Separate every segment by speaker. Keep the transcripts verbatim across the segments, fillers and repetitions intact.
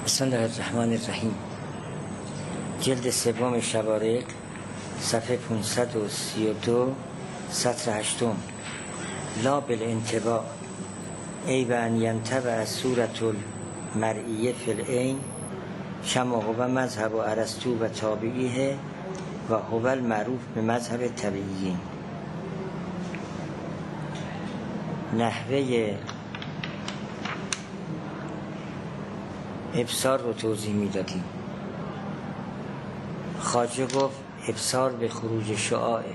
Speaker 1: بسم الله الرحمن الرحیم. جلد سوم شوارق، صفحه پانصد و سی و دو، سطر هشتم. لا بالانطباع ای و ان ینطبع صورت المرئیه فی العین کما هو مذهب ارسطو و تابعیه و هو المعروف به مذهب طبیعیین. نحوه ابصار رو توضیح میدادیم. خواجه گفت ابصار به خروج شعاعه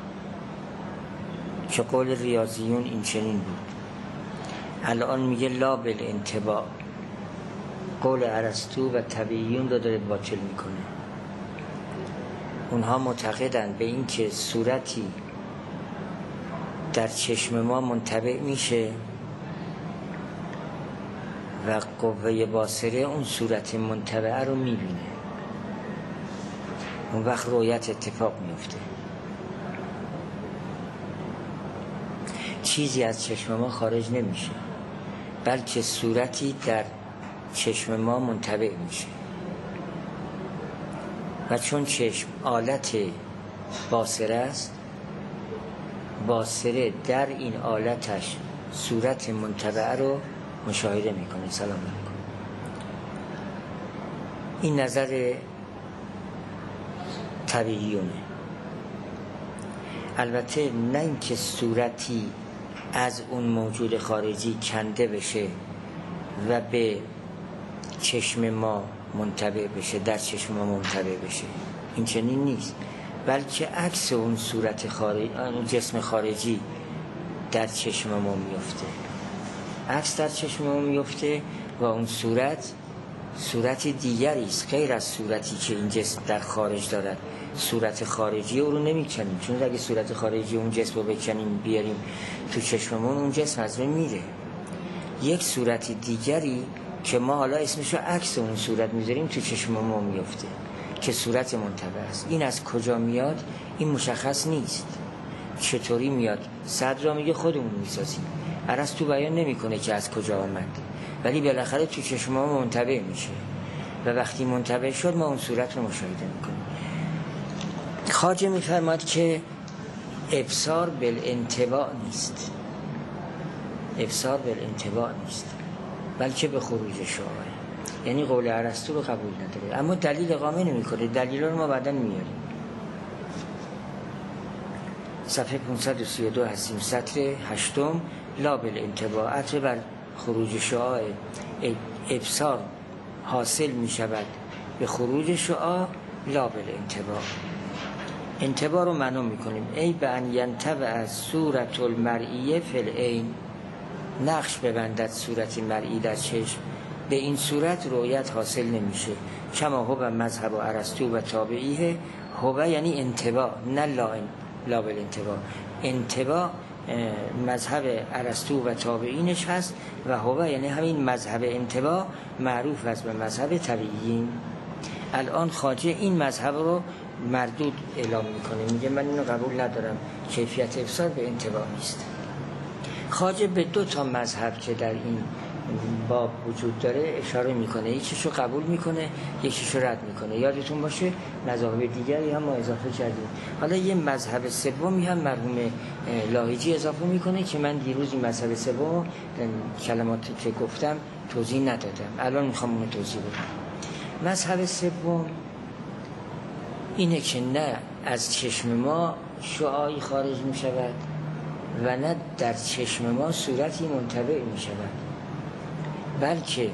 Speaker 1: که قول ریاضیون این چنین بود. الان میگه لا بالانطباع، قول ارسطو و طبیعیون رو داره باطل میکنه. اونها معتقدند به این که صورتی در چشم ما منطبع میشه و قوه باصره اون صورت منطبعه رو میبینه، اون وقت رؤیت اتفاق میفته. چیزی از چشم ما خارج نمیشه، بلکه صورتی در چشم ما منطبع میشه و چون چشم آلت باصره است، باصره در این آلتش صورت منطبعه رو مشاهده میکنه. سلام علیکم. این نظر طبیعیونه. البته نه اینکه صورتی از اون موجود خارجی کنده بشه و به چشم ما منطبع بشه، در چشم ما منطبع بشه، این چنین نیست، بلکه عکس اون صورت خارجی، اون جسم خارجی در چشم ما میفته، عکس در چشم ما میفته و اون صورت صورت دیگری است غیر از صورتی که این جسم در خارج دارد. صورت خارجی او رو نمیکنیم، چون اگه صورت خارجی اون جسم رو بکنیم بیاریم تو چشممون، اون جسم از بین میره. یک صورت دیگری که ما حالا اسمش رو عکس اون صورت میذاریم تو چشم ما میفته که صورت منطبع است. این از کجا میاد این مشخص نیست. چطوری میاد؟ صدر را میگه خودمون میسازیم، ارسطو بیان نمیکنه که از کجا آمد، ولی بالاخره تو چشم ما منطبع میشه و وقتی منطبع شد ما اون صورت رو مشاهده میکنیم. خواجه میفرماد که ابصار بالانطباع نیست، ابصار بالانطباع نیست، بلکه به خروج شعاع. یعنی قول ارسطو رو قبول نداره، اما دلیل اقامه نمیکنه. دلیل رو ما بعداً میاریم. صفحه پانصد و سی و دو هستیم، سطر هشتم. لا بالانطباع، عطف بر خروج شعاع. ابصار حاصل می شود به خروج شعاع، لا بالانطباع. انطباع رو معنا می کنیم ای به ان ینطبع صورت المرئیه فی العین، نقش ببندد صورت مرئی در چشم، به این صورت رؤیت حاصل نمیشه. کما هو مذهب ارسطو و تابعیه. هو یعنی انطباع، نه لا لا بالانطباع. انطباع مذهب ارسطو و تابعینش هست و هو یعنی همین مذهب انطباع معروف است به مذهب طبیعیین. الان خواجه این مذهب رو مردود اعلام میکنه، میگه من اینو قبول ندارم، کیفیت ابصار به انطباع نیست. خواجه به دو تا مذهب که در این باب وجود داره اشاره میکنه، یکیشو قبول میکنه، یکیشو رد میکنه. یادتون باشه مذاهب دیگری هم ما اضافه کردیم. حالا یه مذهب سومی هم مرحوم لاهیجی اضافه میکنه که من دیروز این مذهب سوم کلماتی که گفتم توضیح ندادم، الان میخوام اونو توضیح بدم. مذهب سوم اینه که نه از چشم ما شعاعی خارج میشود و نه در چشم ما صورتی منطبع میشود، بلکه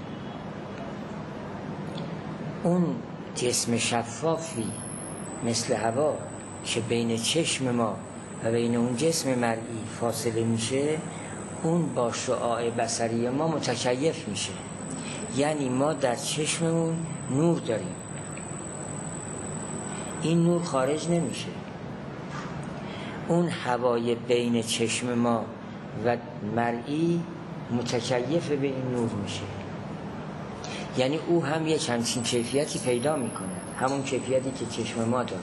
Speaker 1: اون جسم شفافی مثل هوا که بین چشم ما و بین اون جسم مرئی فاصله میشه، اون با شعاع بصری ما متکیف میشه. یعنی ما در چشممون نور داریم، این نور خارج نمیشه. اون هوای بین چشم ما و مرئی متکیف به این نور میشه، یعنی او هم یک همچین کیفیتی پیدا میکنه، همون کیفیتی که چشم ما داره.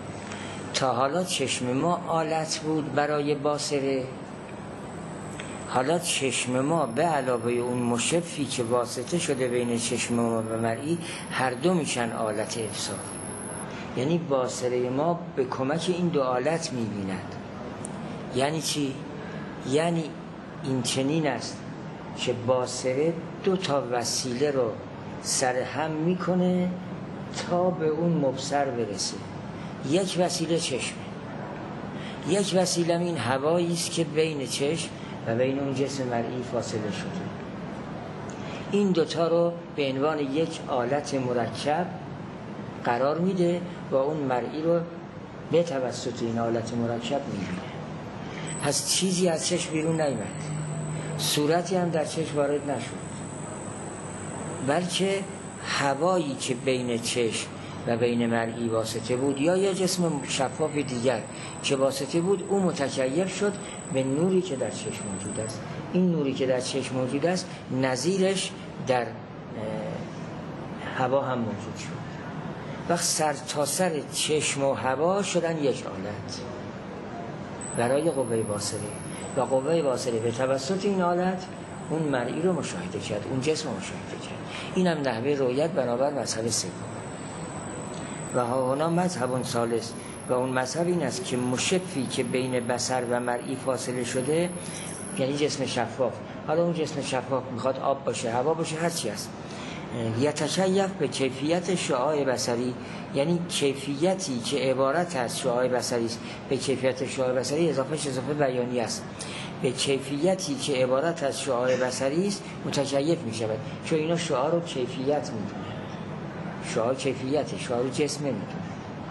Speaker 1: تا حالا چشم ما آلت بود برای باصره، حالا چشم ما به علاوه اون مشفی که واسطه شده بین چشم ما و مرئی، هر دو میشن آلت ابصار. یعنی باصره ما به کمک این دو آلت میبیند. یعنی چی؟ یعنی این چنین است که باصره دو تا وسیله رو سرهم میکنه تا به اون مبصر برسه. یک وسیله چشمه، یک وسیله این هوایی است که بین چشم و بین اون جسم مرئی فاصله شده. این دوتا رو به عنوان یک آلت مرکب قرار میده و اون مرئی رو به توسط این آلت مرکب میبینه. پس چیزی از چشم بیرون نیامد، صورتی هم در چشم وارد نشد، بلکه هوایی که بین چشم و بین مرئی واسطه بود یا یه جسم شفاف دیگر که واسطه بود، اون متکیف شد به نوری که در چشم موجود است. این نوری که در چشم موجود است نظیرش در هوا هم موجود شد. وقت سر تا سر چشم و هوا شدن یک آلت برای قوه باصره و قوه باصره به توسط این آلت اون مرئی رو مشاهده کرد، اون جسم رو مشاهده کرد. این هم نحوه رؤیت بنابر مذهب سوم. و هاهنا مذهب ثالث، و اون مذهب این است که مشفی که بین بصر و مرئی فاصله شده، یعنی جسم شفاف، حالا اون جسم شفاف میخواد آب باشه، هوا باشه، هر چی است، یتکیف به کیفیت شعاع بصری، یعنی کیفیتی که عبارت از شعاع بصری است. به کیفیت شعاع بصری اضافه اضافه بیانی است. به کیفیتی که عبارت از شعاع بصری است متکیف می شود، چون اینا شعاع رو کیفیت میدونه. شعاع کیفیت، شعاع رو جسم نمیدونه.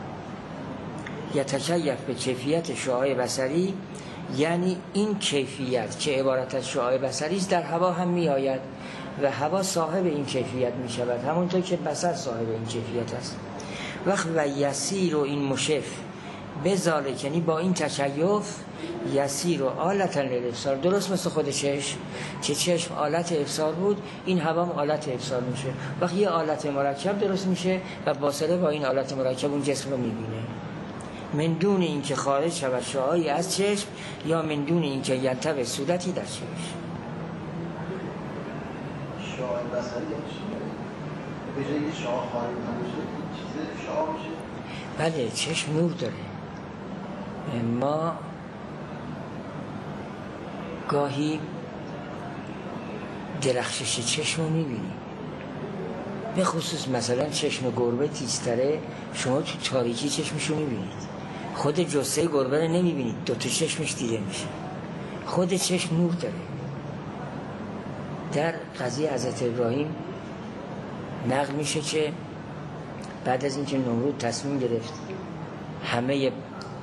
Speaker 1: یتکیف به کیفیت شعاع بصری، یعنی این کیفیت که عبارت از شعاع بصری است در هوا هم می آید و هوا صاحب این کیفیت می شود، همونطور که بصر صاحب این کیفیت است. وقت و یسیر و این مشف بذالک، یعنی با این تکیف، یسیر و آلتا للابصار، درست مثل خود چشم که چشم آلت ابصار بود، این هوا هم آلت ابصار میشه. وقت یه آلت مرکب درست میشه و باصره با این آلت مرکب اون جسم رو میبینه، من دون این که خارج شود شعاعی از چشم یا من دون این که یلتبس صورتی در چشم.
Speaker 2: شعاع بصری به جای شعاع خارج نمیشه، چیز شعاع میشه.
Speaker 1: بله، چشم نور داره. ما گاهی درخشش چشم رو میبینیم، به خصوص مثلا چشم گربه تیزتره، شما تو تاریکی چشمشو میبینید، خود جثه گربه رو نمیبینید، دوتا چشمش دیده میشه. خود چشم نور داره. در قضیه حضرت ابراهیم نقل میشه که بعد از اینکه نمرود تصمیم گرفت همه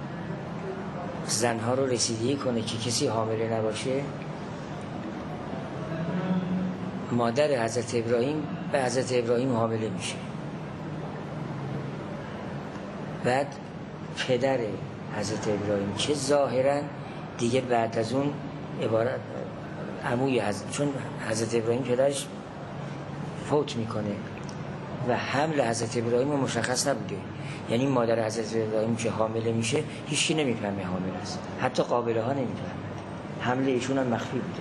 Speaker 1: زنها رو رسیدگی کنه که کسی حامله نباشه، مادر حضرت ابراهیم به حضرت ابراهیم حامله میشه. بعد پدر حضرت ابراهیم که ظاهرا دیگه بعد از اون عبارت عموی حضرت، چون حضرت ابراهیم پدرش فوت میکنه و حمل حضرت ابراهیم مشخص نبوده، یعنی مادر حضرت ابراهیم که حامله میشه هیچکی نمیفهمه حامل است، حتی قابله ها نمیفهمه، حمل ایشون هم مخفی بوده.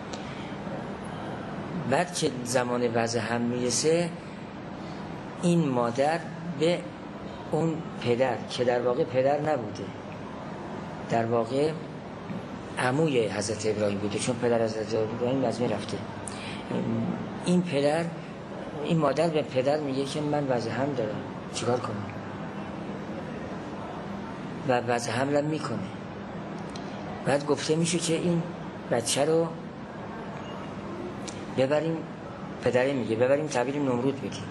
Speaker 1: بعد که زمان وضع هم میرسه، این مادر به اون پدر که در واقع پدر نبوده، در واقع عموی حضرت ابراهیم بوده، چون پدر حضرت ابراهیم از می رفته، این پدر این مادر به پدر میگه که من وضع هم دارم، چیکار کنم؟ و وضع حملم میکنه. بعد گفته میشه که این بچه رو ببریم، پدره میگه ببریم تحویل نمرود بدیم،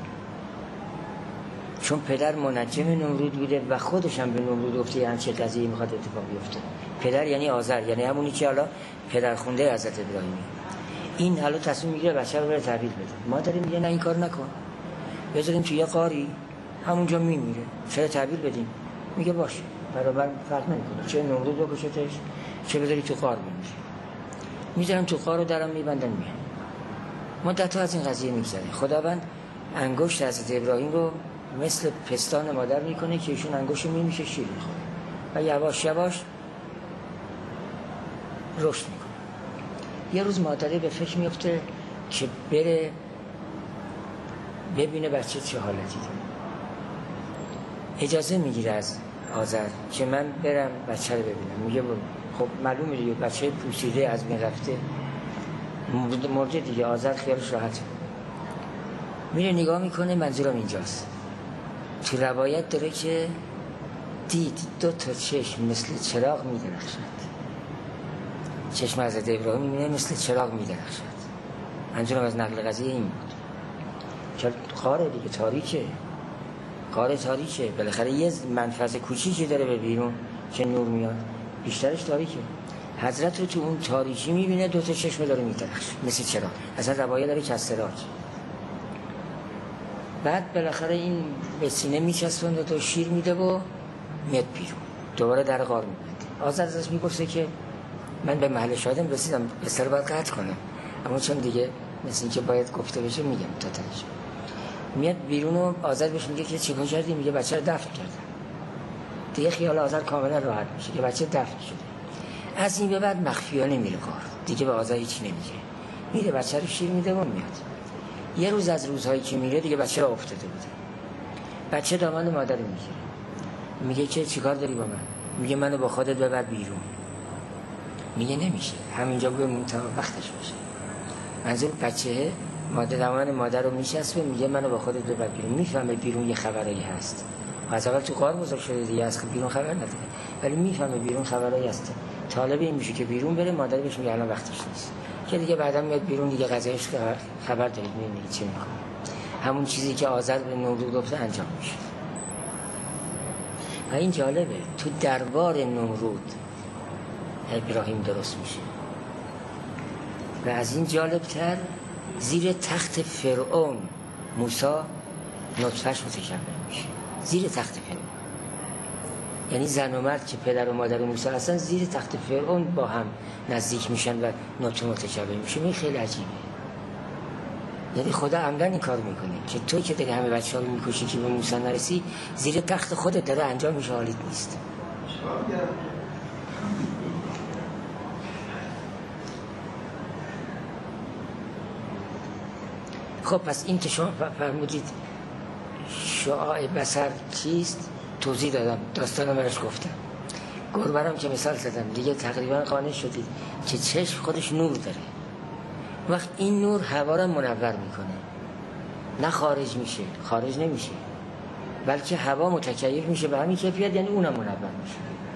Speaker 1: چون پدر منجم نمرود بوده و خودش هم به نمرود گفته یعنی چه قضیه میخواد اتفاق بیفته. پدر یعنی آذر، یعنی همونی که حالا پدر خونده حضرت ابراهیمی. این حالا تصمیم میگیره بچه رو بره تحویل بده. مادر میگه نه این کار نکن، بذاریم توی یه قاری همونجا میمیره، چرا تحویل بدیم؟ میگه باشه، برابر فرق نمیکنه، چه نمرود بکشتش چه بذاری تو قار بمیره. میذارم تو قار رو درم میبندن میان. مدت ها از این قضیه میگذره. خداوند انگشت حضرت ابراهیم رو مثل پستان مادر میکنه که ایشون انگشت رو میمیشه شیر میخوره و یواش یواش رشد میکنه. یه روز مادره به فکر میفته که بره ببینه بچه چه حالتی داره. اجازه میگیره از آذر که من برم بچه رو ببینم. میگه برو. خب معلومه دیگه بچه پوسیده از بین رفته مرده دیگه. آذر خیالش راحته، میره نگاه میکنه. منظورم اینجاست تو روایت داره که دید دو تا چشم مثل چراغ میدرخشد. چشم حضرت ابراهیم میبینه مثل چراغ میدرخشد. منظورم از نقل قضیه این بود که غار دیگه تاریکه، غار تاریکه، بالاخره یه منفذ کوچیکی داره به بیرون که نور میاد، بیشترش تاریکه. حضرت رو تو اون تاریکی میبینه دو تا چشم داره میدرخشه مثل چراغ. اصلا روایت داره که از سراج. بعد بالاخره این به سینه میچسبونه تو شیر میده و میاد بیرون. دوباره در غار میبنده. آذر ازش میپرسه که من به محل شاهدم رسیدم، بسر باید قطع کنم، اما چون دیگه مثل این که باید گفته بشه میگم تا تنش. میاد بیرون و آذر بهش میگه که چیکار کردی؟ میگه بچه رو دفن کردم. دیگه خیال آذر کاملا راحت میشه که بچه دفن شده. از این به بعد مخفیانه میره غار، دیگه به آذر هیچ نمیگه. میره بچه رو شیر میده و میاد. یه روز از روزهایی که میره دیگه بچه را افتاده بوده. بچه دامن مادر میگیره، میگه که چیکار داری با من؟ میگه منو با خودت ببر بیرون. میگه نمیشه، همینجا بمون تا وقتش باشه. منظور بچه مادر دامن مادر رو میچسبه، میگه منو با خودت ببر بیرون. میفهمه بیرون یه خبرایی هست. از اول تو غار بزرگ شده دیگه، از بیرون خبر نداره، ولی میفهمه بیرون خبرایی هست. طالب این میشه که بیرون بره. مادر بهش میگه الان وقتش نیست، که دیگه بعدا میاد بیرون دیگه قضیهش خبر دارید میبینید چی میکنه. همون چیزی که آذر به نمرود گفته انجام میشه. و این جالبه، تو دربار نمرود ابراهیم درست میشه. و از این جالبتر زیر تخت فرعون موسی نطفه‌اش متکون میشه. زیر تخت فرعون، یعنی زن و مرد که پدر و مادر موسی هستن زیر تخت فرعون با هم نزدیک میشن و نطفه متکون میشه. این خیلی عجیبه. یعنی خدا عمدن این کار میکنه که توی که دیگه همه بچه ها رو میکشی که به موسی نرسی، زیر تخت خودت داره انجام میشه، حالیت نیست. خب پس این که شما فرمودید شعاع بصر چیست توضیح دادم، داستانم برش گفتم. گربرم که مثال زدم دیگه تقریبا قانع شدید که چشم خودش نور داره. وقت این نور هوا را منور میکنه، نه خارج میشه، خارج نمیشه، بلکه هوا متکیف میشه به همین کیفیت، یعنی اونم منور میشه.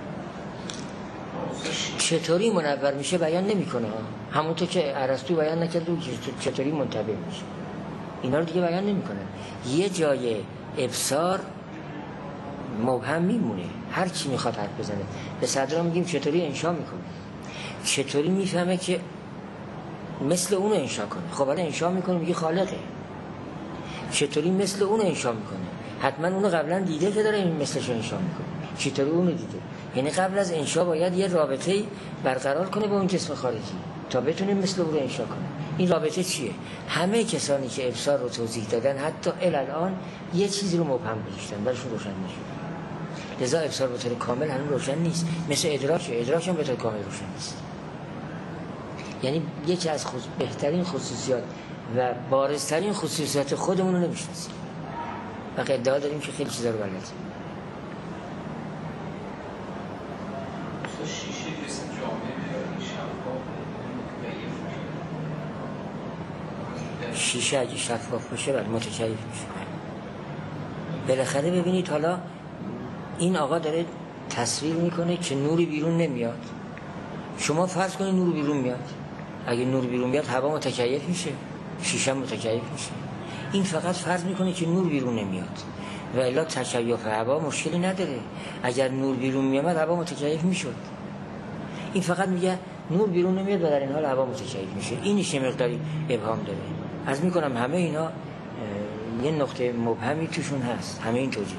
Speaker 1: چطوری منور میشه بیان نمیکنه، همونطور که ارسطو بیان نکرد چطوری منتبه میشه، اینا رو دیگه بیان نمیکنه. یه جای ابصار مبهم میمونه، هر چی میخواد حرف بزنه. به صدرا میگیم چطوری انشا میکنه، چطوری میفهمه که مثل اونو انشا کنه. خب حالا انشا میکنه میگه خالقه، چطوری مثل اونو انشا میکنه؟ حتما اونو قبلا دیده که داره این مثلش انشا میکنه. چطوری اونو دیده؟ یعنی قبل از انشا باید یه رابطه‌ای برقرار کنه با اون جسم خارجی تا بتونه مثل اون رو انشا کنه. این رابطه چیه؟ همه کسانی که ابصار رو توضیح دادن حتی الان یه چیزی رو مبهم گذاشتن، براشون روشن نشد. لذا ابصار به طور کامل هنوز روشن نیست. مثل ادراک، ادراک هم به طور کامل روشن نیست. یعنی یکی از خصوص... بهترین خصوصیات و بارزترین خصوصیات خودمون رو نمیشناسیم و ادعا داریم که خیلی چیزا رو بلدیم.
Speaker 3: شیشه جسم جامعه
Speaker 1: شیشه اگه شفاف باشه بعد متکیف میشه. بالاخره ببینید حالا این آقا داره تصویر میکنه که نوری بیرون نمیاد. شما فرض کنید نور بیرون میاد، اگه نور بیرون بیاد هوا متکیف میشه، شیشه متکیف میشه. این فقط فرض میکنه که نور بیرون نمیاد و الا تکیف هوا مشکلی نداره. اگر نور بیرون میاد هوا متکیف میشد. این فقط میگه نور بیرون نمیاد و در این حال هوا متکیف میشه. اینش مقداری ابهام داره. عرض میکنم همه اینا یه نقطه مبهمی توشون هست، همه این توجیهات.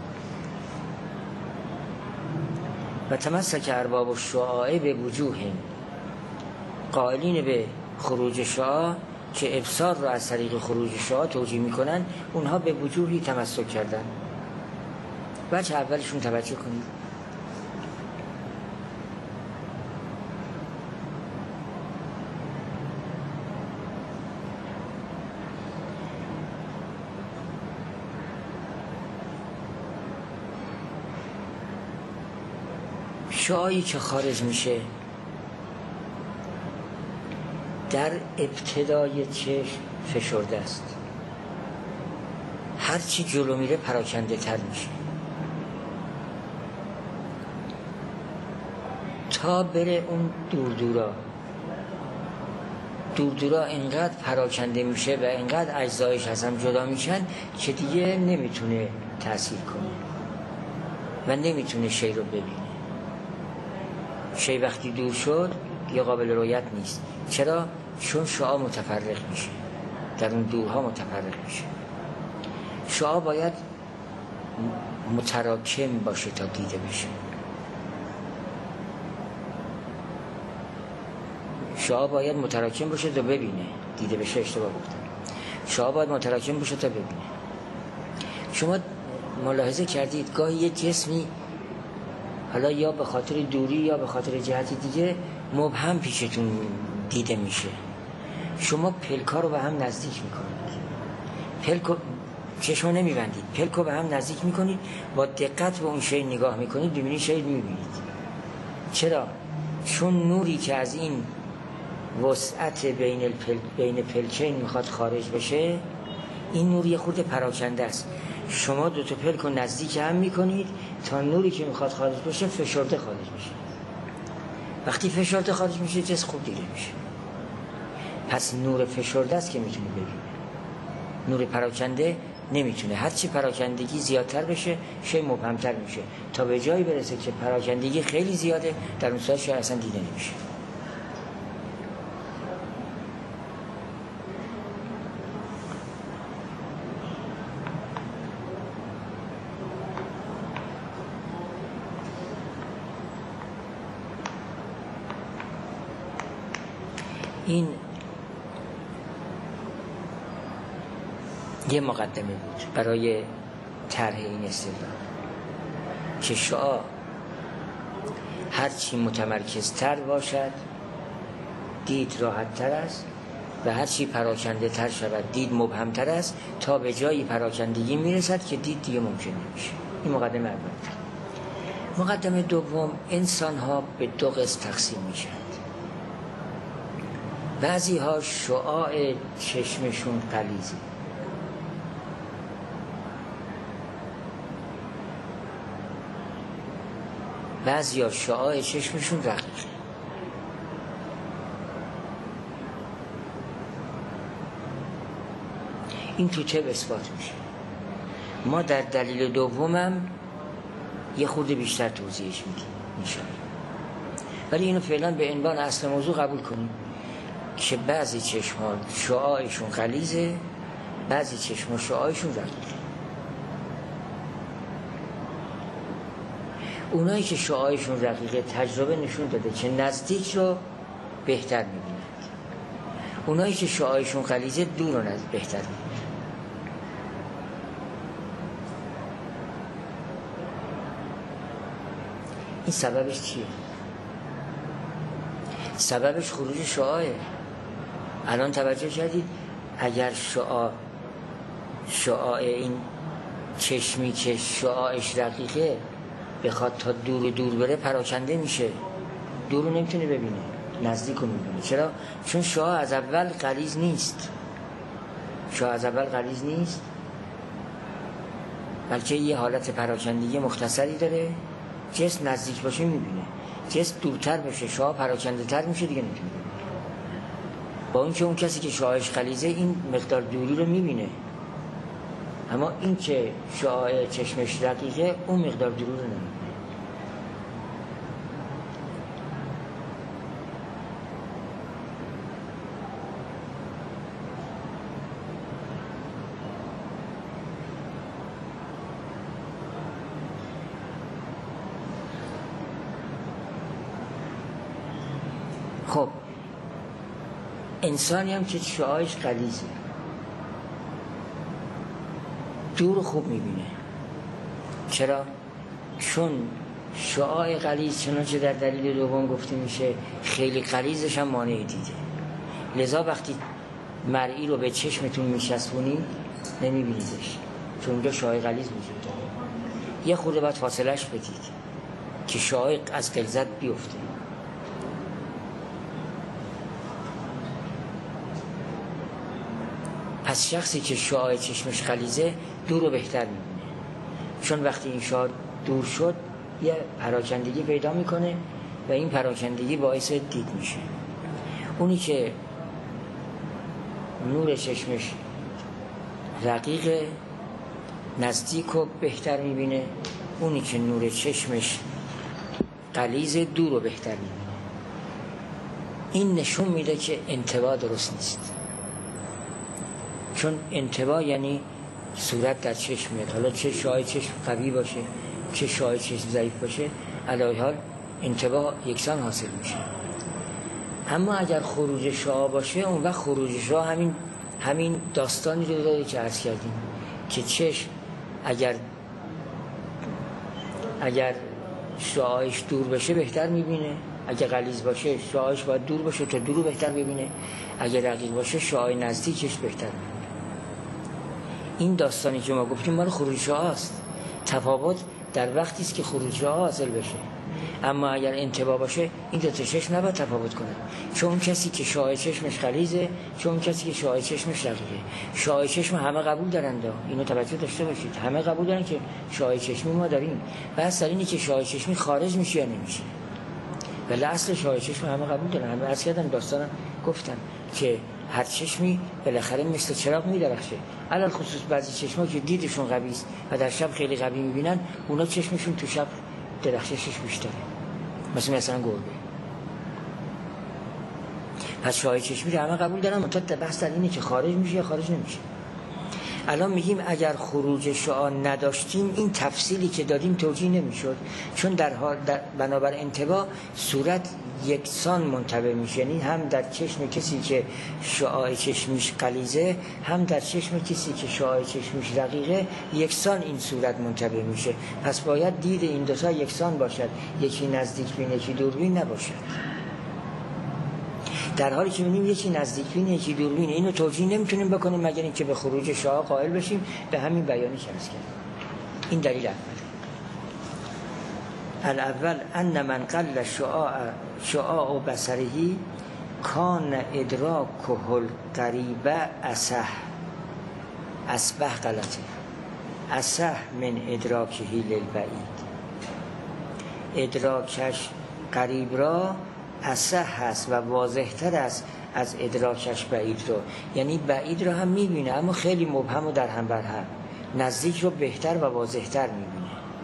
Speaker 1: و تمسک ارباب الشعاع به وجوه، قائلین به خروج شعاع که ابصار رو از طریق خروج شعاع توجیه میکنن، اونها به وجوهی تمسک کردن. بچه اولشون توجه کنید. شعاعی که خارج میشه در ابتدای چشم فشرده است، هرچی جلو میره پراکنده تر میشه تا بره اون دور دورا. دور دورا اینقدر پراکنده میشه و اینقدر اجزایش از هم جدا میشن که دیگه نمیتونه تأثیر کنه و نمیتونه شی رو ببینه. شی وقتی دور شد یه قابل رؤیت نیست. چرا؟ چون شعاع متفرق میشه، در اون دورها متفرق میشه. شعاع باید متراکم باشه تا دیده بشه. شعاع باید متراکم باشه تا ببینه، دیده بشه اشتباه گفتم. شعاع باید متراکم باشه تا ببینه. شما ملاحظه کردید گاهی یه جسمی حالا یا به خاطر دوری یا به خاطر جهت دیگه مبهم پیشتون دیده میشه، شما پلکا رو به هم نزدیک میکنید، پلکو چشمو نمیبندید، پلکو به هم نزدیک میکنید، با دقت به اون شی نگاه میکنید، ببینید شی میبینید. چرا؟ چون نوری که از این وسعت بین الپل... بین پلکین میخواد خارج بشه، این نور یه خورده پراکنده است. شما دو تا پلک رو نزدیک هم میکنید تا نوری که میخواد خارج بشه فشرده خارج بشه. وقتی فشرده خارج میشه جسم خوب دیده میشه. پس نور فشرده است که میتونه ببینه، نور پراکنده نمیتونه. هرچی پراکندگی زیادتر بشه شی مبهمتر میشه تا به جایی برسه که پراکندگی خیلی زیاده، در اون صورت شی اصلا دیده نمیشه. این یه مقدمه بود برای طرح این استدلال که شعاع هرچی متمرکزتر باشد دید راحت تر است و هرچی پراکنده تر شود دید مبهم تر است تا به جایی پراکندگی میرسد که دید دیگه ممکن نمیشه. این مقدمه اول. مقدمه دوم، انسان ها به دو قسم تقسیم میشن. بعضی ها شعاع چشمشون غلیظه، بعضی ها شعاع چشمشون رقیقه. این تو چه اثبات میشه؟ ما در دلیل دومم یه خورده بیشتر توضیحش میدیم میشه، ولی اینو فعلا به عنوان اصل موضوع قبول کنیم که بعضی چشم‌ها شعاعشون غلیظه، بعضی چشم‌ها شعاعشون رقیقه. اونایی که شعاعشون رقیقه تجربه نشون داده که نزدیک رو بهتر می‌بینند، اونایی که شعاعشون غلیظه دور رو نزدیک بهتر می‌بینند. این سببش چیه؟ سببش خروج شعاعه. الان توجه کردید اگر شعاع شعاع این چشمی که شعاعش رقیقه بخواد تا دور دور بره پراکنده میشه، دور رو نمیتونه ببینه، نزدیک رو میبینه. چرا؟ چون شعاع از اول غلیظ نیست، شعاع از اول غلیظ نیست بلکه یه حالت پراکندگی مختصری داره. جسم نزدیک باشه میبینه، جسم دورتر بشه شعاع پراکنده تر میشه دیگه نمیتونه. با اینکه اون کسی که شعاعش غلیظه این مقدار دوری رو میبینه، اما این که شعاع چشمش رقیقه اون مقدار دوری رو نمیبینه. خب انسانی هم که شعاعش غلیظه دور خوب میبینه. چرا؟ چون شعاع غلیظ چنانچه در دلیل دوم گفته میشه خیلی غلیظش هم مانع دیده. لذا وقتی مرئی رو به چشمتون میچسبونید نمیبینیدش، چون اونجا شعاع غلیظ وجود داره. یه خورده باید فاصلهش بدید که شعاع از غلظت بیفته. پس شخصی که شعاع چشمش غلیظه دور رو بهتر میبینه، چون وقتی این شعاع دور شد یه پراکندگی پیدا میکنه و این پراکندگی باعث دید میشه. اونی که نور چشمش رقیق نزدیک رو بهتر میبینه، اونی که نور چشمش غلیظ دور رو بهتر میبینه. این نشون میده که انطباع درست نیست، چون انطباع یعنی صورت در چشم میاد. حالا چه شعاع چشم قوی باشه چه شعاع چشم ضعیف باشه، علاوه حال انطباع یکسان حاصل میشه. اما اگر خروج شعاع باشه، اون وقت خروج شعاع همین همین داستانی رو داره که عرض کردیم که چشم اگر اگر شعاعش دور بشه بهتر میبینه، اگر غلیظ باشه شعاعش باید دور باشه تا دور رو بهتر ببینه، اگر رقیق باشه شعاع نزدیکش بهتر ببینه. این داستانی که ما گفتیم مال خروج شعاع است. تفاوت در وقتی است که خروج شعاع حاصل بشه. اما اگر انطباع باشه این دو تا چشم نباید تفاوت کنه، چون اون کسی که شعاع چشمش غلیظه، چون اون کسی که شعاع چشمش رقیقه. شعاع چشم همه قبول دارن، اینو توجه داشته باشید، همه قبول دارن که شعاع چشمی ما داریم. بس در اینه که شعاع چشمی خارج میشه یا نمیشه. ولی اصل شعاع چشم همه قبول دارن. همه عرض کردن داستان گفتن که هر چشمی بالاخره مثل چراغ میدرخشه. علل خصوص بعضی چشما که دیدشون قوی است و در شب خیلی قوی میبینن، اونا چشمشون تو شب درخششش بیشتره، مثل مثلا گربه. پس شعاع چشمی رو همه قبول دارن، منتها بحث در اینه که خارج میشه یا خارج نمیشه. الان میگیم اگر خروج شعاع نداشتیم این تفصیلی که دادیم توجیه نمیشد، چون در حال در بنابر انطباع صورت یکسان منطبع میشه، یعنی هم در چشم کسی که شعاع چشمیش غلیظه هم در چشم کسی که شعاع چشمیش رقیقه یکسان این صورت منطبع میشه. پس باید دید این دو تا یکسان باشد، یکی نزدیک بین یکی دوربین نباشد. در حالی که می‌بینیم یکی نزدیک بین یکی دوربین، اینو توجیه نمیتونیم بکنیم مگر اینکه به خروج شعاع قائل بشیم. به همین بیانی که عرض کردم. این دلیل اول. الاول ان من قل شعاع شعاع بصره کان ادراکه القریب اصح. اصبح غلطه، اصح من ادراکه للبعید. ادراکش قریب را اصح هست و واضح‌تر است از ادراکش بعید رو. یعنی بعید رو هم میبینه اما خیلی مبهم و در هم بر هم، نزدیک رو بهتر و واضح‌تر میبینه.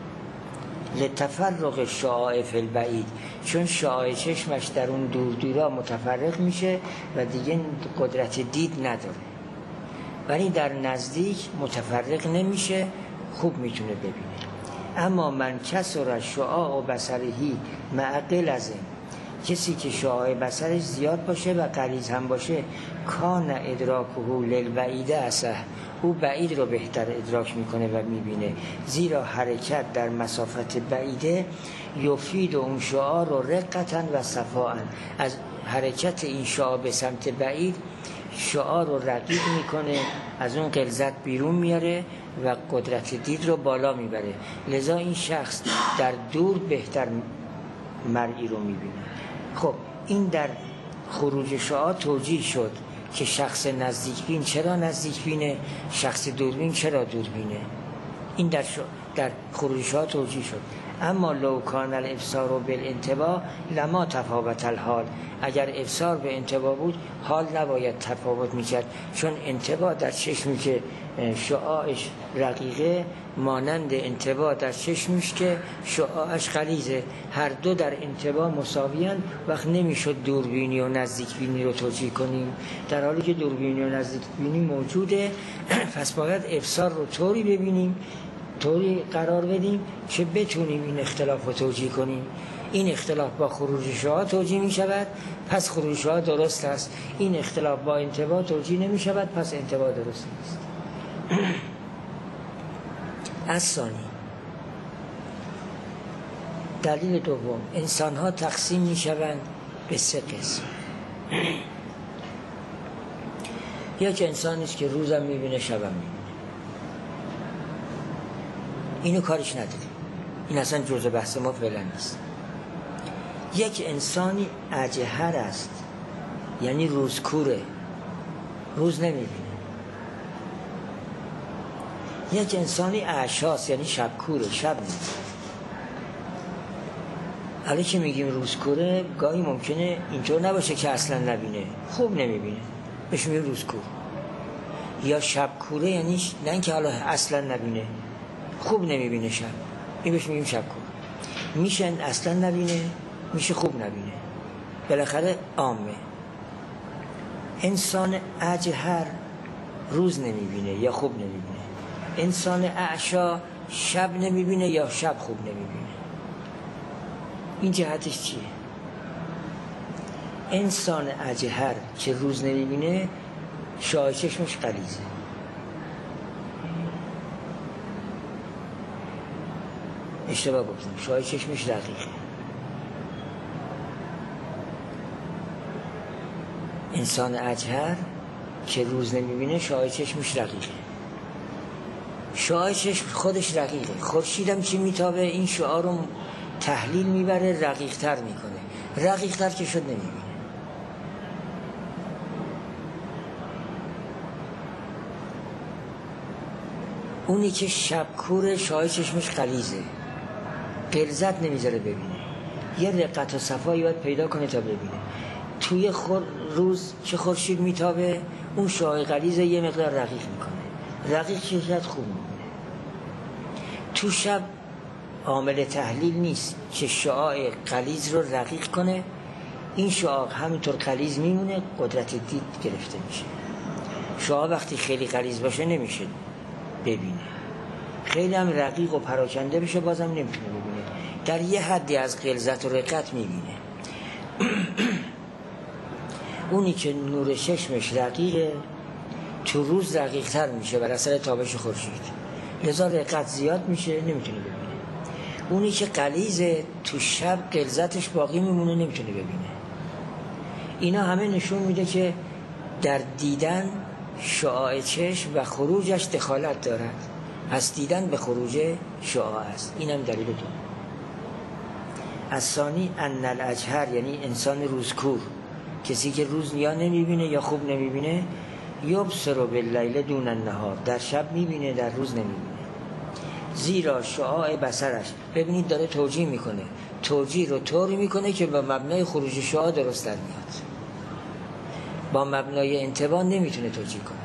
Speaker 1: لتفرق شعاع فی البعید، چون شعاع چشمش در اون دور دورا متفرق میشه و دیگه قدرت دید نداره، ولی در نزدیک متفرق نمیشه، خوب میتونه ببینه. اما من کسر شعاع بصرهی مع غلظ، کسی که شعاع بصرش زیاد باشه و غلیظ هم باشه، کان ادراکه للبعید اصح، او بعید رو بهتر ادراک میکنه و میبینه، زیرا حرکت در مسافت بعیده یفید اون شعاع رو رقتا و صفاء، از حرکت این شعاع به سمت بعید شعاع رو رقیق میکنه، از اون غلظت بیرون میاره و قدرت دید رو بالا میبره. لذا این شخص در دور بهتر مرئی رو میبینه. خب این در خروج شعاع توجیه شد که شخص نزدیک بین چرا نزدیک بینه، شخص دوربین چرا دوربینه. این در, در خروج شعاع توجیه شد. اما لو کان الابصار بالانطباع لما تفاوت الحال، اگر ابصار به انطباع بود حال نباید تفاوت میکرد، چون انطباع در چشمی که شعاعش رقیقه مانند انطباع در چشمش که شعاعش غلیظه، هر دو در انطباع مساویان، وقت نمیشد دوربینی و نزدیک بینی رو توجیه کنیم، در حالی که دوربینی و نزدیک بینی موجوده. پس باید ابصار رو طوری ببینیم، طوری قرار بدیم که بتونیم این اختلاف رو توجیه کنیم. این اختلاف با خروج شعاع توجیه می شود، پس خروج شعاع درست است. این اختلاف با انطباع توجیه نمی شود، پس انطباع درست نیست. الثانی، دلیل دوم، انسان ها تقسیم می شوند به سه قسم. یک انسانی است که روزم می بینه شبم می بینه، اینو کارش نداریم. این اصلا جزء بحث ما فعلا نیست. یک انسانی اجهر است، یعنی روزکوره، روز نمیبینه. یک انسانی اعشاست، یعنی شبکوره، شب نمیبینه. حالا که میگیم روزکوره، گاهی ممکنه اینطور نباشه که اصلا نبینه، خوب نمیبینه، بهش میگیم روزکور. یا شبکوره، یعنی نه اینکه حالا اصلا نبینه، خوب نمیبینه شب، این بهش میگیم شبکور. میشه اصلا نبینه، میشه خوب نبینه، بالاخره عامه. انسان اجهر روز نمیبینه یا خوب نمیبینه. انسان اعشا شب نمیبینه یا شب خوب نمیبینه. این جهتش چیه؟ انسان اجهر که روز نمیبینه شعاع چشمش غلیظه. اشتباه گفتم، شعاع چشمش رقیقه. انسان اجهر که روز نمیبینه شعاع چشمش رقیقه. شعاع چشم خودش رقیقه. خورشیدم چی میتابه این شعاع رو تحلیل میبره، رقیق تر میکنه. رقیق تر که شد نمیبینه. اونی که شبکوره شعاع چشمش غلیظه، غلظت نمیذاره ببینه، یه رقت و صفایی باید پیدا کنه تا ببینه. توی خور روز که خورشید میتابه اون شعاع غلیظ یه مقدار رقیق میکنه، رقیق شدت خوب میکنه. تو شب عامل تحلیل نیست که شعاع غلیظ رو رقیق کنه، این شعاع همینطور غلیظ میمونه، قدرت دید گرفته میشه. شعاع وقتی خیلی غلیظ باشه نمیشه ببینه، خیلی هم رقیق و پراکنده بشه بازم نمیتونه ببینه، در یه حدی از غلظت و رقت میبینه. اونی که نور چشمش رقیقه تو روز رقیق تر میشه بر اثر تابش خورشید، لذا رقت زیاد میشه نمیتونه ببینه. اونی که غلیظه تو شب غلظتش باقی میمونه نمیتونه ببینه. اینا همه نشون میده که در دیدن شعاع چشم و خروجش دخالت دارد، پس دیدن به خروج شعاع است. اینم دلیل دو. الثانی ان الاجهر، یعنی انسان روزکور، کسی که روز یا نمیبینه یا خوب نمیبینه، یبصر باللیل دون النهار، در شب میبینه در روز نمیبینه. زیرا شعاع بصرش، ببینید داره توجیه میکنه، توجیه رو طوری میکنه که با مبنای خروج شعاع درست در میاد، با مبنای انتباه نمیتونه توجیه کنه.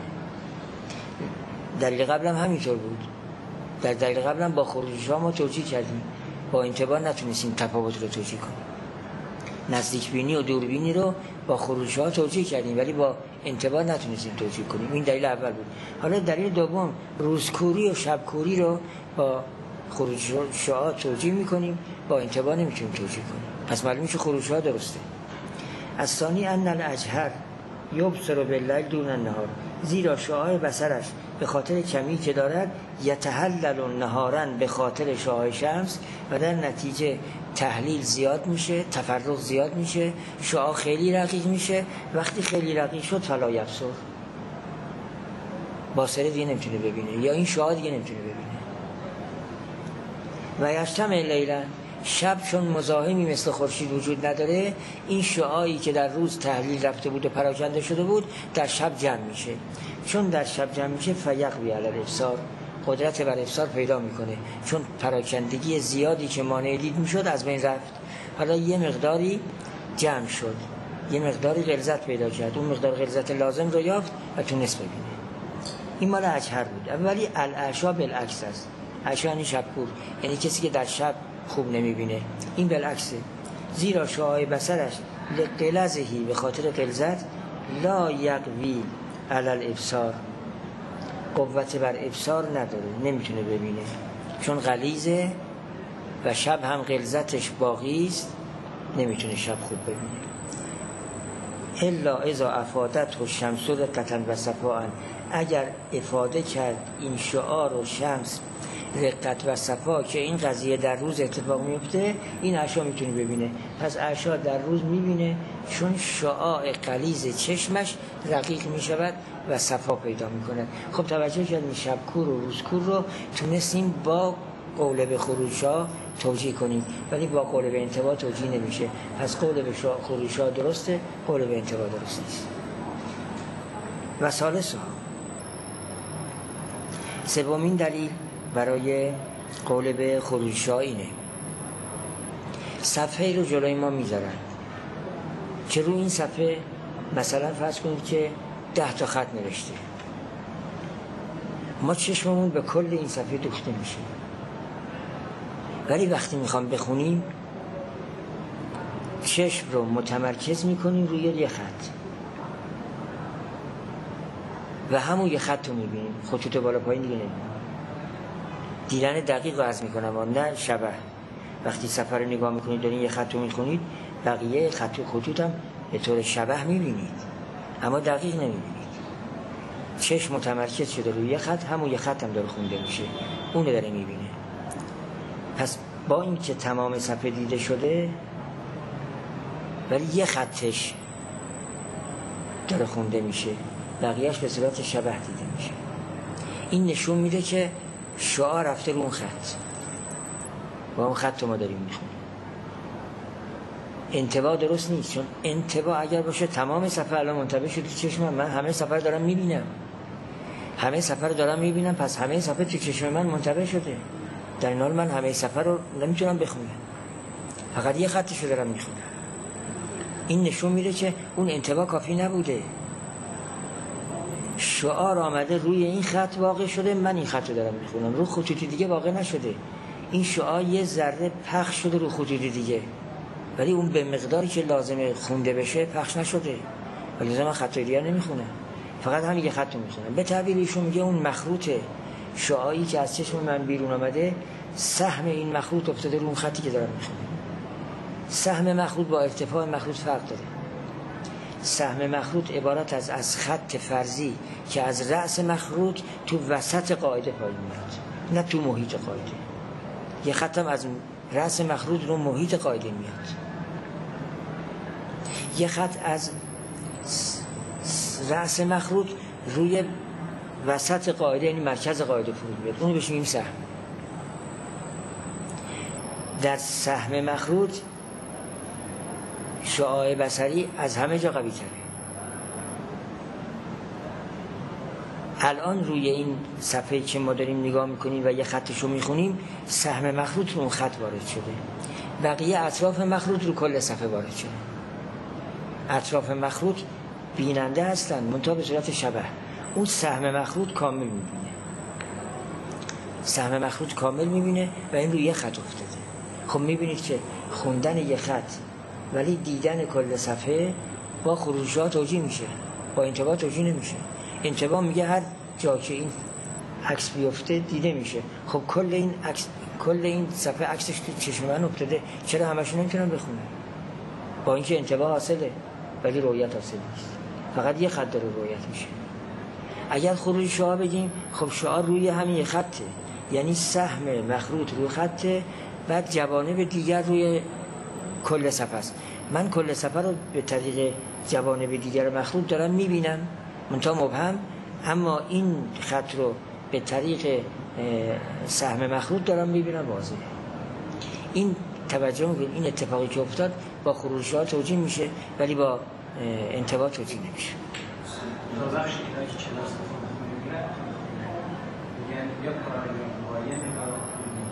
Speaker 1: دلیل قبل هم همینطور بود. در دلیل قبل هم با خروج شعاع ما توجیه کردیم، با انتباه نتونستیم تفاوت رو توجیه کنیم. نزدیک بینی و دوربینی رو با خروج شعاع توجیه کردیم ولی با انتباه نتونستیم توجیه کنیم. این دلیل اول بود. حالا دلیل دوم، روزکوری و شبکوری رو با خروج شعاع توجیه میکنیم، با انتباه نمیتونیم توجیه کنیم، پس معلومه که خروج شعاع درسته. الثانی ان الاجهر یبصر باللیل دون النهار، زیرا شعاع بصرش به خاطر کمی که دارد یتحلل نهارا به خاطر شعاع شمس، و در نتیجه تحلیل زیاد میشه، تفرق زیاد میشه، شعاع خیلی رقیق میشه. وقتی خیلی رقیق شد فلا یبصر، باصره دیگه نمیتونه ببینه، یا این شعاع دیگه نمیتونه ببینه. و یجتمع لیلا، شب چون مزاحمی مثل خورشید وجود نداره، این شعاعی که در روز تحلیل رفته بود و پراکنده شده بود در شب جمع میشه. چون در شب جمع میشه فیقوی علی الابصار، قدرت بر ابصار پیدا میکنه، چون پراکندگی زیادی که مانع دید میشد از بین رفت. حالا یه مقداری جمع شد، یه مقداری غلظت پیدا کرد، اون مقدار غلظت لازم رو یافت و تونست ببینه. این مال اجهر بود. ولی الاعشا بالعکس است. اعشا یعنی شبکور، یعنی کسی که در شب خوب نمیبینه. این بالعکسه، زیرا شعاع بصرش لغلظهی، به خاطر غلظت، لا یقوی علی الابصار، قوت بر ابصار نداره، نمیتونه ببینه، چون غلیظه و شب هم غلظتش باقی است، نمیتونه شب خوب ببینه. الا اذا افادت و شمس رقة و صفاء، اگر افاده کرد این شعاع و شمس رقت و صفا که این قضیه در روز اتفاق میفته، این اعشا میتونه ببینه. پس اعشا در روز میبینه، چون شعاع غلیظ چشمش رقیق میشود و صفا پیدا میکنه. خب توجه کردیم شبکور و روزکور رو تونستیم با قول به خروج‌ها توجیه کنیم، ولی با قول به انتباه توجیه نمیشه. پس قول به خروج‌ها درسته، قول به انتباه درست نیست. و ثالثها، سومین دلیل برای قول به خروج‌ها اینه، صفحه رو جلوی ما میذارن که روی این صفحه مثلا فرض کنید که ده تا خط نوشته، ما چشممون به کل این صفحه دوخته میشه، ولی وقتی میخوام بخونیم چشم رو متمرکز میکنیم روی یه خط و همون یه خط رو میبینیم، خطوط بالا پایین دیگه نمیبینیم. دیدن دقیق رو عرض میکنم و نه شبه. وقتی صفحه رو نگاه میکنید دارین یه خط رو میخونید، بقیه خط و خطوط هم به طور شبه میبینید اما دقیق نمیبینید. چشم متمرکز شده روی یه خط، همون یه خط هم داره خونده میشه، اونو داره میبینه. پس با این که تمام صفحه دیده شده ولی یه خطش داره خونده میشه، بقیهش به صورت شبه دیده میشه. این نشون میده که شعار رفته رو اون خط و اون خط ما داریم میخونیم. انتباه درست نیست، چون انتباه اگر باشه تمام صفحه الان منتبه شد تو چشمم، من همه صفحه رو دارم میبینم همه صفحه رو دارم میبینم پس همه صفحه تو چشم من منتبه شده. در این حال من همه صفحه رو نمیتونم بخونم، فقط یه خطش رو دارم میخونم. این نشون میده که اون انتباه کافی نبوده، شعار آمده روی این خط واقع شده، من این خط رو دارم میخونم، رو خطوط دیگه واقع نشده. این شعار یه ذره پخش شده رو خطوط دیگه، ولی اون به مقداری که لازمه خونده بشه پخش نشده، ولی لازم من خط دیگه نمیخونم، فقط همین یه خط رو میخونم. به تعبیر ایشون میگه اون مخروط شعاعی که از چشم من بیرون آمده، سهم این مخروط افتاده رو اون خطی که دارم میخونم. سهم مخروط با ارتفاع مخروط فرق داره. سهم مخروط عبارت از از خط فرضی که از رأس مخروط تو وسط قاعده پایین میاد، نه تو محیط قاعده. یه خطم از رأس مخروط رو محیط قاعده میاد، یه خط از رأس مخروط روی وسط قاعده یعنی مرکز قاعده فرود میاد، اونو بهش میگیم سهم. در سهم مخروط شعاع بصری از همه جا قوی تره. الان روی این صفحه که ما داریم نگاه میکنیم و یه خطشو میخونیم، سهم مخروط رو اون خط وارد شده، بقیه اطراف مخروط رو کل صفحه وارد شده. اطراف مخروط بیننده هستن منتها به صورت شبه، اون سهم مخروط کامل میبینه، سهم مخروط کامل میبینه و این روی یه خط افتاده. خب میبینید که خوندن یه خط ولی دیدن کل صفحه با خروج‌ها توجیه میشه، با انتباه توجیه نمیشه. انتباه میگه هر جا که این عکس بیفته دیده میشه. خب کل این عکس، کل این صفحه عکسش تو چشم من افتاده، چرا همش نمیتونم بخونم؟ با اینکه انتباه حاصله ولی رؤیت حاصل نیست، فقط یه خط داره رؤیت میشه. اگر خروج شعاع بگیم، خب شعاع روی همین یه خطه، یعنی سهم مخروط روی خطه، بعد جوانب دیگر روی کل صفحه است. من کل صفحه رو به طریق جوانب دیگر مخروط دارم میبینم منتها مبهم، اما این خط رو به طریق سهم مخروط دارم میبینم واضحه. این توجه میکنید، این اتفاقی که افتاد با خروج‌ها توجیه میشه ولی با انتباه توجیه نمیشه.
Speaker 4: بخش اینایی که کلاس میگیرن میگن یا پاراگراف معین نگاه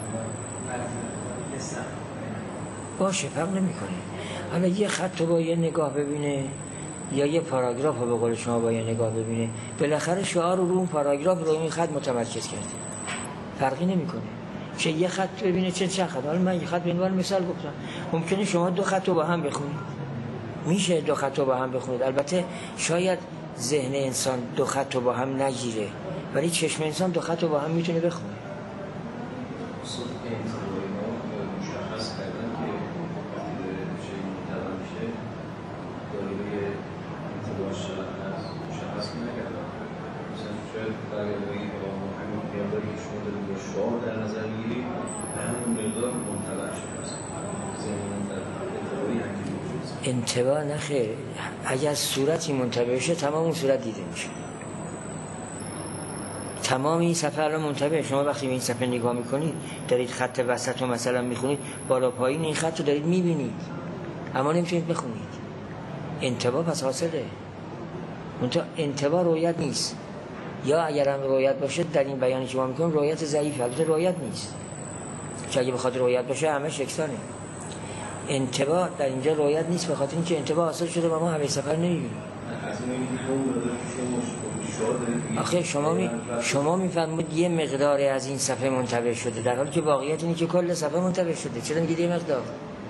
Speaker 1: باشه، فرق نمیکنه. حالا یه خط رو با یه نگاه ببینه یا یه پاراگراف رو به قول شما با یه نگاه ببینه، بالاخره شعار رو رو اون پاراگراف رو این خط متمرکز کرده، فرقی نمیکنه چه یه خط ببینه چه چند خط. حالا من یه خط به عنوان مثال گفتم، ممکنه شما دو خط رو با هم بخونید، میشه دو خط رو با هم بخونید. البته شاید ذهن انسان دو خط رو با هم نگیره ولی چشم انسان دو خط رو با هم میتونه بخونه.
Speaker 5: در نظر میگیریم به همون مقدار منطبع شده است.
Speaker 1: انتباه نخیر، اگر صورتی منطبع شه تمام اون صورت دیده میشه، تمام این صفحه الان منتبه. شما وقتی به این صفحه نگاه میکنید دارید خط وسط رو مثلا میخونید، بالا پایین این خط رو دارید میبینید اما نمیتونید بخونید. انتباه پس حاصله، منتها انتباه رویت نیست، یا اگر هم رویت باشه در این بیانی که ما میکنیم رویت ضعیفه، البته رویت نیست که اگه بخاطر رویت باشه همه شکستانه. انتباه در اینجا رویت نیست به خاطر اینکه انتباه حاصل شده و ما همه سفر نمیبینیم. آخه شما می شما میفهمید یه مقداری از این صفحه منتبه شده، در حالی که واقعیت اینه که کل صفحه منتبه شده. چرا میگید یه مقدار؟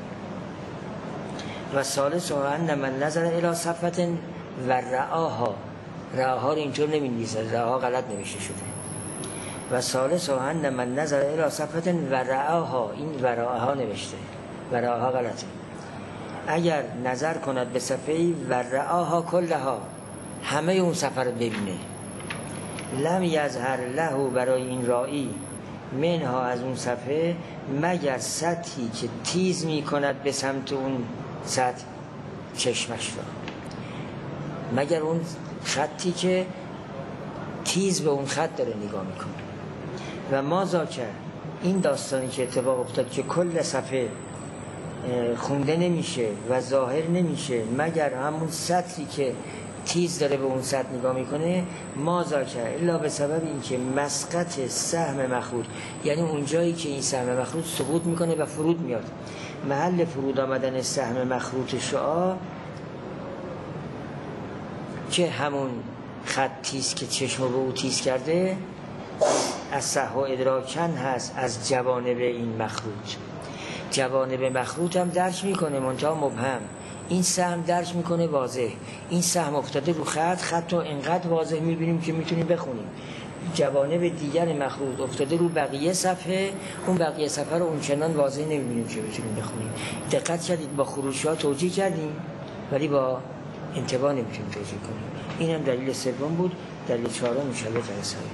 Speaker 1: و ثالث ان من نظر الی صفحه و رعاها، رعاها رو اینطور نمی‌نویسه، رعاها غلط نوشته شده. و ثالث ان من نظر الی صفحه و رعاها، این و رعاها نوشته و رعاها غلطه. اگر نظر کند به صفحه و رعاها کلها، همه اون صفحه رو ببینه، لم یظهر له، برای این رائی، منها از اون صفحه، مگر سطحی که تیز می کند به سمت اون سطح چشمش را، مگر اون خطی که تیز به اون خط داره نگاه میکنه. و ما ذاکر، این داستانی که اتفاق افتاد که کل صفحه خونده نمیشه و ظاهر نمیشه مگر همون سطحی که تیز داره به اون سطح نگاه میکنه، ما ذاکر الا به سبب اینکه مسقط سهم مخروط، یعنی اون جایی که این سهم مخروط سقوط میکنه و فرود میاد، محل فرود آمدن سهم مخروط شعاع که همون خط تیز که چشم رو به او تیز کرده، از صحو ادراکن هست از جوانب این مخروط. جوانب مخروط هم درک میکنه منتها مبهم، این سهم درک میکنه واضح. این سهم افتاده رو خط، خط رو انقدر واضح میبینیم که میتونیم بخونیم. جوانب دیگر مخروط افتاده رو بقیه صفحه، اون بقیه صفحه رو اون چنان واضح نمیبینیم که بتونیم بخونیم. دقت کردید با خروشی ها توجیه کردیم ولی با انتباه نمیتونیم توجیه کنیم. این هم دلیل سوم بود. دلیل چهارم ان شاء الله جلسه